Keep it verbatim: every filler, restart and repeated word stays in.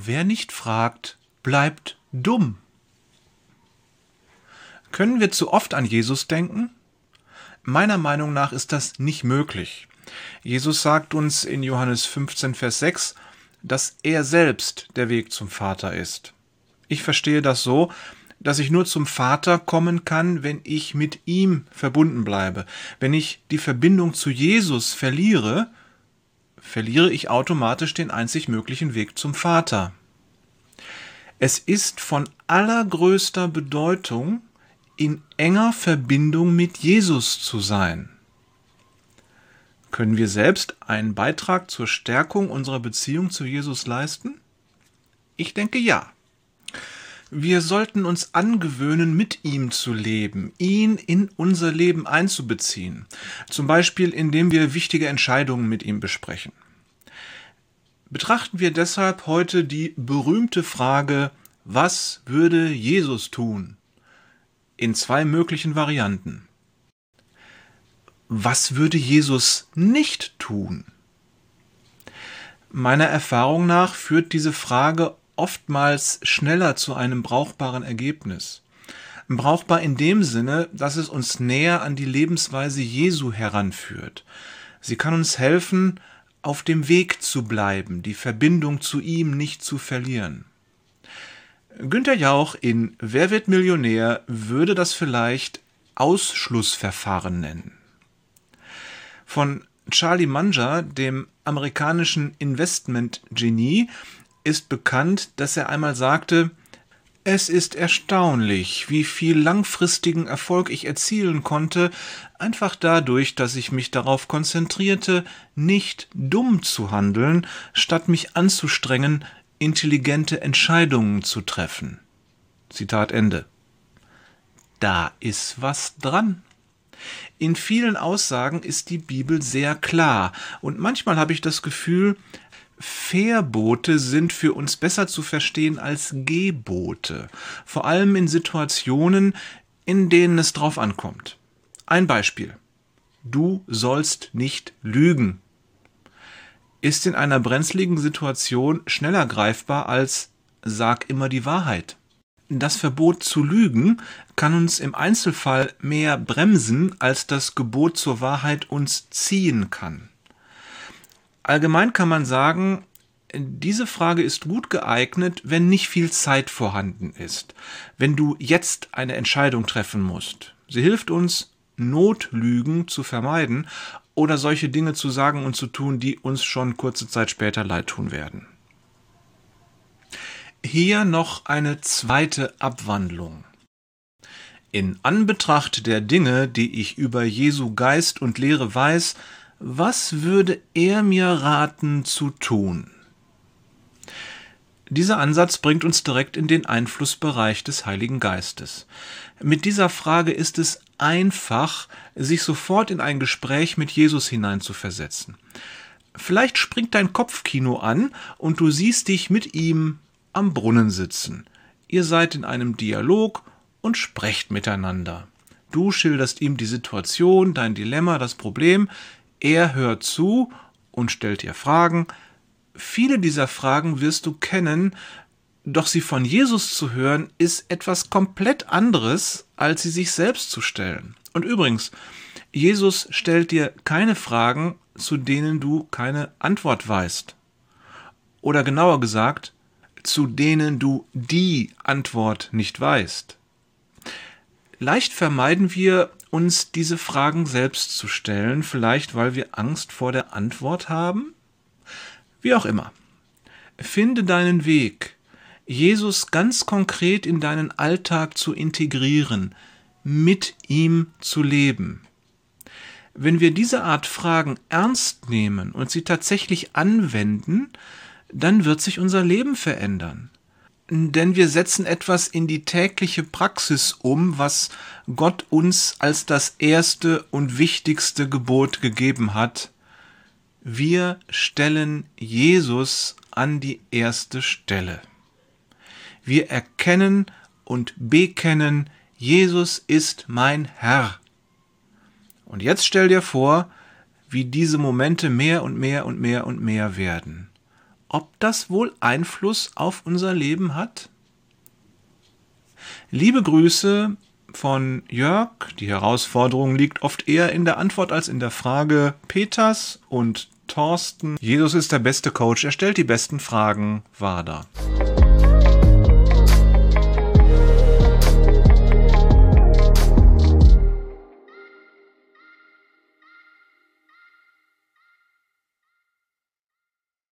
Wer nicht fragt, bleibt dumm. Können wir zu oft an Jesus denken? Meiner Meinung nach ist das nicht möglich. Jesus sagt uns in Johannes fünfzehn, Vers sechs, dass er selbst der Weg zum Vater ist. Ich verstehe das so, dass ich nur zum Vater kommen kann, wenn ich mit ihm verbunden bleibe. Wenn ich die Verbindung zu Jesus verliere, verliere ich automatisch den einzig möglichen Weg zum Vater. Es ist von allergrößter Bedeutung, in enger Verbindung mit Jesus zu sein. Können wir selbst einen Beitrag zur Stärkung unserer Beziehung zu Jesus leisten? Ich denke ja. Wir sollten uns angewöhnen, mit ihm zu leben, ihn in unser Leben einzubeziehen. Zum Beispiel, indem wir wichtige Entscheidungen mit ihm besprechen. Betrachten wir deshalb heute die berühmte Frage, was würde Jesus tun? In zwei möglichen Varianten. Was würde Jesus nicht tun? Meiner Erfahrung nach führt diese Frage oftmals schneller zu einem brauchbaren Ergebnis. Brauchbar in dem Sinne, dass es uns näher an die Lebensweise Jesu heranführt. Sie kann uns helfen, auf dem Weg zu bleiben, die Verbindung zu ihm nicht zu verlieren. Günther Jauch in Wer wird Millionär würde das vielleicht Ausschlussverfahren nennen. Von Charlie Munger, dem amerikanischen Investment-Genie, ist bekannt, dass er einmal sagte, es ist erstaunlich, wie viel langfristigen Erfolg ich erzielen konnte, einfach dadurch, dass ich mich darauf konzentrierte, nicht dumm zu handeln, statt mich anzustrengen, intelligente Entscheidungen zu treffen. Zitat Ende. Da ist was dran. In vielen Aussagen ist die Bibel sehr klar und manchmal habe ich das Gefühl, Verbote sind für uns besser zu verstehen als Gebote, vor allem in Situationen, in denen es drauf ankommt. Ein Beispiel. Du sollst nicht lügen. Ist in einer brenzligen Situation schneller greifbar als sag immer die Wahrheit. Das Verbot zu lügen kann uns im Einzelfall mehr bremsen, als das Gebot zur Wahrheit uns ziehen kann. Allgemein kann man sagen, diese Frage ist gut geeignet, wenn nicht viel Zeit vorhanden ist, wenn du jetzt eine Entscheidung treffen musst. Sie hilft uns, Notlügen zu vermeiden oder solche Dinge zu sagen und zu tun, die uns schon kurze Zeit später leid tun werden. Hier noch eine zweite Abwandlung. In Anbetracht der Dinge, die ich über Jesu Geist und Lehre weiß, was würde er mir raten zu tun? Dieser Ansatz bringt uns direkt in den Einflussbereich des Heiligen Geistes. Mit dieser Frage ist es einfach, sich sofort in ein Gespräch mit Jesus hineinzuversetzen. Vielleicht springt dein Kopfkino an und du siehst dich mit ihm am Brunnen sitzen. Ihr seid in einem Dialog und sprecht miteinander. Du schilderst ihm die Situation, dein Dilemma, das Problem. Er hört zu und stellt dir Fragen. Viele dieser Fragen wirst du kennen, doch sie von Jesus zu hören, ist etwas komplett anderes, als sie sich selbst zu stellen. Und übrigens, Jesus stellt dir keine Fragen, zu denen du keine Antwort weißt. Oder genauer gesagt, zu denen du die Antwort nicht weißt. Leicht vermeiden wir, uns diese Fragen selbst zu stellen, vielleicht weil wir Angst vor der Antwort haben? Wie auch immer. Finde deinen Weg, Jesus ganz konkret in deinen Alltag zu integrieren, mit ihm zu leben. Wenn wir diese Art Fragen ernst nehmen und sie tatsächlich anwenden, dann wird sich unser Leben verändern. Denn wir setzen etwas in die tägliche Praxis um, was Gott uns als das erste und wichtigste Gebot gegeben hat. Wir stellen Jesus an die erste Stelle. Wir erkennen und bekennen, Jesus ist mein Herr. Und jetzt stell dir vor, wie diese Momente mehr und mehr und mehr und mehr werden. ob das wohl Einfluss auf unser Leben hat? Liebe Grüße von Jörg. Die Herausforderung liegt oft eher in der Antwort als in der Frage. Peters und Thorsten. Jesus ist der beste Coach, er stellt die besten Fragen. Wader.